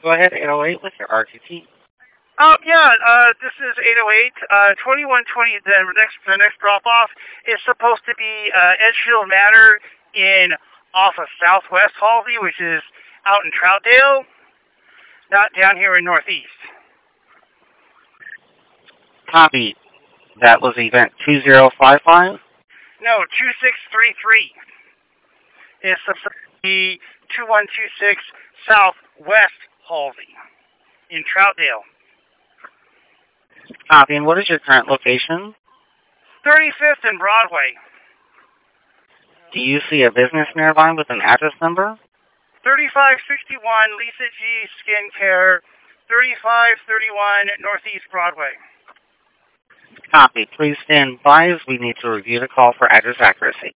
Go ahead, 808, with your RTT. This is 808. 2120, the next drop-off is supposed to be Edgefield Manor off of Southwest Halsey, which is out in Troutdale, not down here in Northeast. Copy. That was event 2055? No, 2633. It's supposed to be 2126 Southwest Halsey in Troutdale. Copy. And what is your current location? 35th and Broadway. Do you see a business nearby with an address number? 3561 Lisa G. Skincare, 3531 Northeast Broadway. Copy. Please stand by as we need to review the call for address accuracy.